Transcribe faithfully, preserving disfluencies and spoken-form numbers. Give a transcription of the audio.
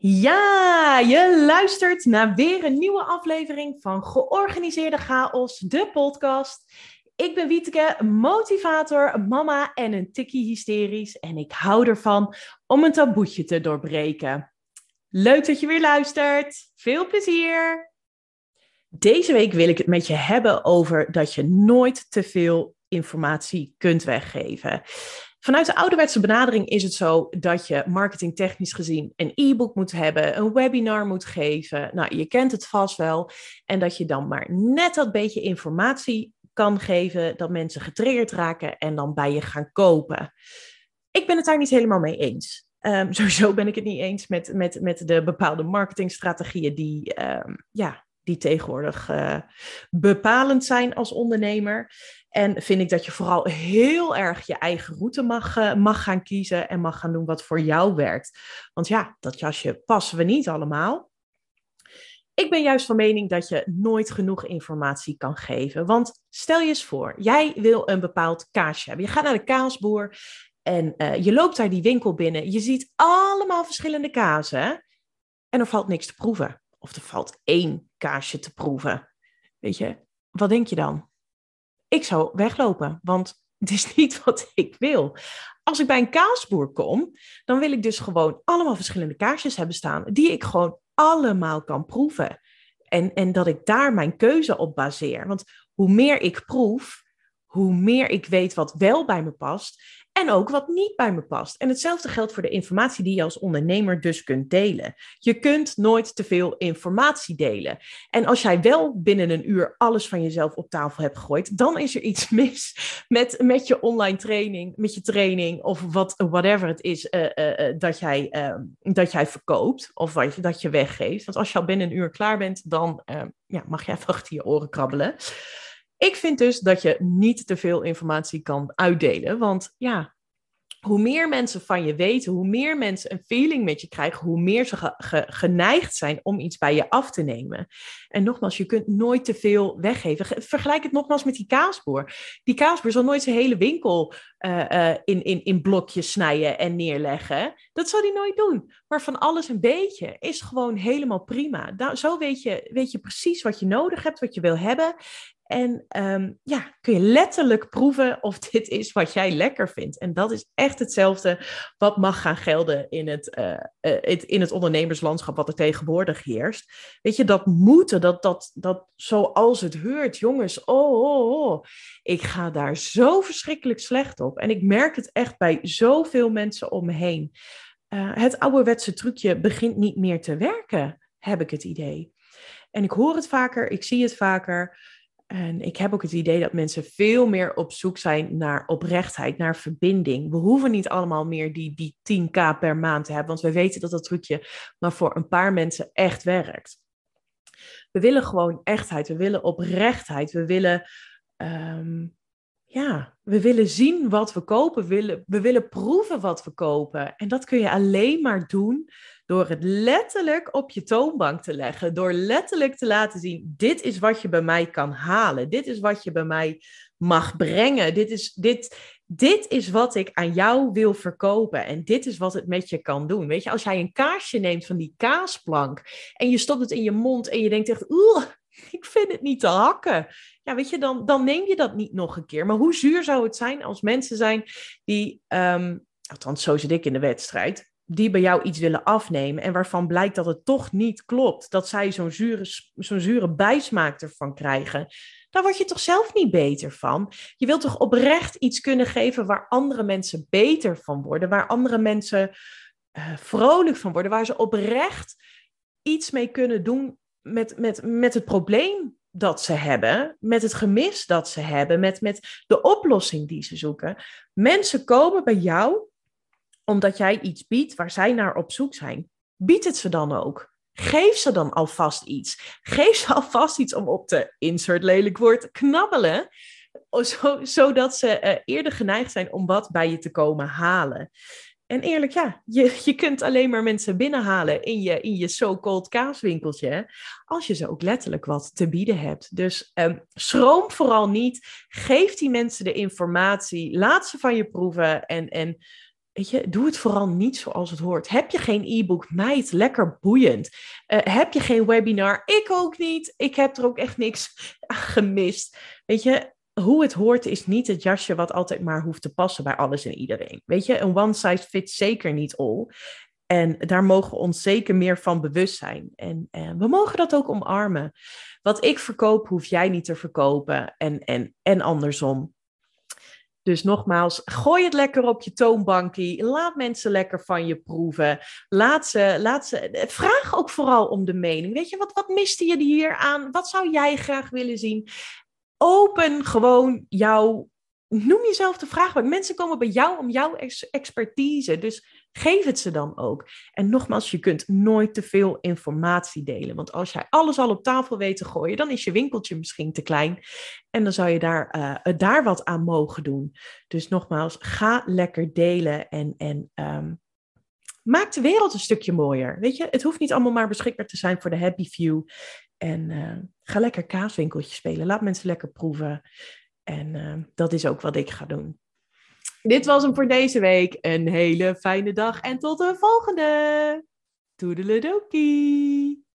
Ja, je luistert naar weer een nieuwe aflevering van Georganiseerde Chaos, de podcast. Ik ben Wieteke, motivator, mama en een tikkie hysterisch. En ik hou ervan om een taboetje te doorbreken. Leuk dat je weer luistert. Veel plezier! Deze week wil ik het met je hebben over dat je nooit te veel informatie kunt weggeven. Vanuit de ouderwetse benadering is het zo dat je marketingtechnisch gezien een e-book moet hebben, een webinar moet geven. Nou, je kent het vast wel. En dat je dan maar net dat beetje informatie kan geven, dat mensen getriggerd raken en dan bij je gaan kopen. Ik ben het daar niet helemaal mee eens. Um, sowieso ben ik het niet eens met, met, met de bepaalde marketingstrategieën die, um, ja, die tegenwoordig uh, bepalend zijn als ondernemer. En vind ik dat je vooral heel erg je eigen route mag, uh, mag gaan kiezen en mag gaan doen wat voor jou werkt. Want ja, dat jasje passen we niet allemaal. Ik ben juist van mening dat je nooit genoeg informatie kan geven. Want stel je eens voor, jij wil een bepaald kaasje hebben. Je gaat naar de kaasboer en uh, je loopt daar die winkel binnen. Je ziet allemaal verschillende kazen en er valt niks te proeven. Of er valt één kaasje te proeven. Weet je, wat denk je dan? Ik zou weglopen, want het is niet wat ik wil. Als ik bij een kaasboer kom, dan wil ik dus gewoon allemaal verschillende kaasjes hebben staan, die ik gewoon allemaal kan proeven. En, en dat ik daar mijn keuze op baseer. Want hoe meer ik proef, hoe meer ik weet wat wel bij me past en ook wat niet bij me past. En hetzelfde geldt voor de informatie die je als ondernemer dus kunt delen. Je kunt nooit te veel informatie delen. En als jij wel binnen een uur alles van jezelf op tafel hebt gegooid, dan is er iets mis met, met je online training, met je training of wat, whatever het is uh, uh, uh, dat, jij, uh, dat jij verkoopt of wat je, dat je weggeeft. Want als je al binnen een uur klaar bent, dan uh, ja, mag je even achter je oren krabbelen. Ik vind dus dat je niet te veel informatie kan uitdelen, want ja, hoe meer mensen van je weten, hoe meer mensen een feeling met je krijgen, hoe meer ze ge- ge- geneigd zijn om iets bij je af te nemen. En nogmaals, je kunt nooit te veel weggeven. Vergelijk het nogmaals met die kaasboer. Die kaasboer zal nooit zijn hele winkel uh, uh, in, in, in blokjes snijden en neerleggen. Dat zal hij nooit doen. Maar van alles een beetje is gewoon helemaal prima. Nou, zo weet je, weet je precies wat je nodig hebt, wat je wil hebben. En um, ja, kun je letterlijk proeven of dit is wat jij lekker vindt. En dat is echt hetzelfde wat mag gaan gelden in het, uh, uh, het, in het ondernemerslandschap wat er tegenwoordig heerst. Weet je, dat moeten, dat, dat, dat zoals het heurt, jongens, oh, oh, oh. Ik ga daar zo verschrikkelijk slecht op. En ik merk het echt bij zoveel mensen om me heen. Uh, het ouderwetse trucje begint niet meer te werken, heb ik het idee. En ik hoor het vaker, ik zie het vaker. En ik heb ook het idee dat mensen veel meer op zoek zijn naar oprechtheid, naar verbinding. We hoeven niet allemaal meer die, die tien k per maand te hebben, want we weten dat dat trucje maar voor een paar mensen echt werkt. We willen gewoon echtheid, we willen oprechtheid, we willen, um, ja, we willen zien wat we kopen, we willen, we willen proeven wat we kopen. En dat kun je alleen maar doen door het letterlijk op je toonbank te leggen. Door letterlijk te laten zien, dit is wat je bij mij kan halen. Dit is wat je bij mij mag brengen. Dit is, dit, dit is wat ik aan jou wil verkopen. En dit is wat het met je kan doen. Weet je, als jij een kaasje neemt van die kaasplank en je stopt het in je mond en je denkt echt, oeh, ik vind het niet te hakken. Ja, weet je, dan, dan neem je dat niet nog een keer. Maar hoe zuur zou het zijn als mensen zijn die, um, althans zo zit ik in de wedstrijd, die bij jou iets willen afnemen en waarvan blijkt dat het toch niet klopt. Dat zij zo'n zure, zo'n zure bijsmaak ervan krijgen. Daar word je toch zelf niet beter van? Je wilt toch oprecht iets kunnen geven waar andere mensen beter van worden, waar andere mensen uh, vrolijk van worden, waar ze oprecht iets mee kunnen doen met, met, met het probleem dat ze hebben, met het gemis dat ze hebben, met, met de oplossing die ze zoeken. Mensen komen bij jou omdat jij iets biedt waar zij naar op zoek zijn. Bied het ze dan ook. Geef ze dan alvast iets. Geef ze alvast iets om op te, insert lelijk woord, knabbelen. Zo, zodat ze uh, eerder geneigd zijn om wat bij je te komen halen. En eerlijk, ja, je, je kunt alleen maar mensen binnenhalen in je, in je so-called kaaswinkeltje, als je ze ook letterlijk wat te bieden hebt. Dus um, schroom vooral niet. Geef die mensen de informatie. Laat ze van je proeven en... en Weet je, doe het vooral niet zoals het hoort. Heb je geen e-book? Meid, lekker boeiend. Uh, heb je geen webinar? Ik ook niet. Ik heb er ook echt niks aan gemist. Weet je, hoe het hoort is niet het jasje wat altijd maar hoeft te passen bij alles en iedereen. Weet je, een one size fits zeker niet all. En daar mogen we ons zeker meer van bewust zijn. En, en we mogen dat ook omarmen. Wat ik verkoop, hoef jij niet te verkopen. En, en, en andersom. Dus nogmaals, gooi het lekker op je toonbankie. Laat mensen lekker van je proeven. Laat ze, laat ze, vraag ook vooral om de mening. Weet je, wat, wat miste je hier aan? Wat zou jij graag willen zien? Open gewoon jouw, noem jezelf de vraag. Want mensen komen bij jou om jouw ex- expertise. Dus geef het ze dan ook. En nogmaals, je kunt nooit te veel informatie delen. Want als jij alles al op tafel weet te gooien, dan is je winkeltje misschien te klein. En dan zou je daar, uh, daar wat aan mogen doen. Dus nogmaals, ga lekker delen en, en um, maak de wereld een stukje mooier. Weet je, het hoeft niet allemaal maar beschikbaar te zijn voor de happy few. En uh, ga lekker kaaswinkeltje spelen. Laat mensen lekker proeven. En uh, dat is ook wat ik ga doen. Dit was hem voor deze week. Een hele fijne dag en tot de volgende. Toedeledokie.